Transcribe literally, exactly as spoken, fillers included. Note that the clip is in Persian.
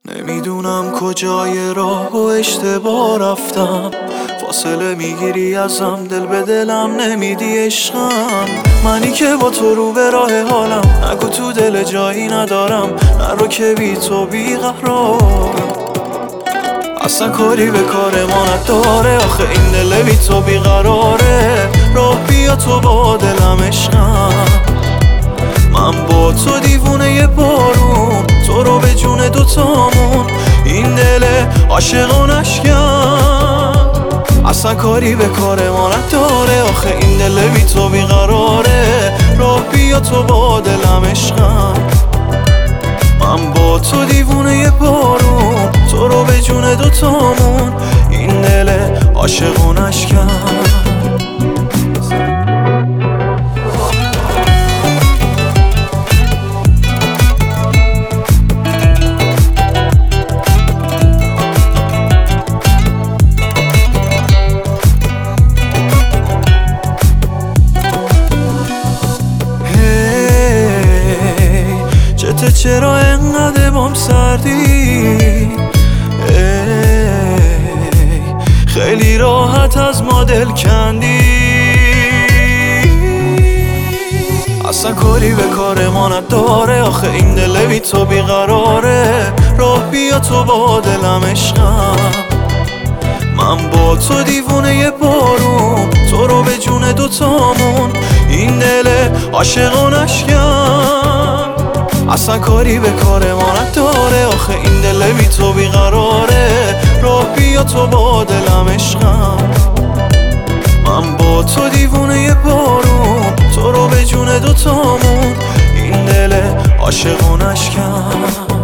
نمیدونم کجای راه و اشتباه رفتم، فاصله میگیری ازم، دل به دلم نمیدی عشقم. منی که با تو رو به راه حالم، نگو تو دل جایی ندارم، نرو که بی تو بیقرارم. اصلا کاری به کار ما نداره، آخه این دل بی تو بیقراره. راه بیا تو با دلم عشقم، من با تو دیوونه ی بارون، تو رو به جون دوتامون، این دل عاشقانش کرد. اصلا کاری به کار ما نداره، آخه این دل بی تو بیقراره. راه بیا تو با دلم عشقم، من با تو دیوونه ی بارون، تو رو به جون دوتامون، این دل عاشقانش کرد. چته چرا انقدر بام سردی؟ ای خیلی راحت از ما دل کندی. اصلا کاری به کار ما نداره، آخه این دل بی تو بیقراره. راه بیا تو با دلم عشقم، من با تو دیوونه ی بارون، تو رو به جون دوتامون، این دل عاشقانش کرد. اصلا کاری به کار ما نداره، آخه این دل بی تو بیقراره. راه بیا تو با دلم عشقم، من با تو دیوونه ی بارون، تو رو به جون دوتامون، این دل عاشقانش کرد.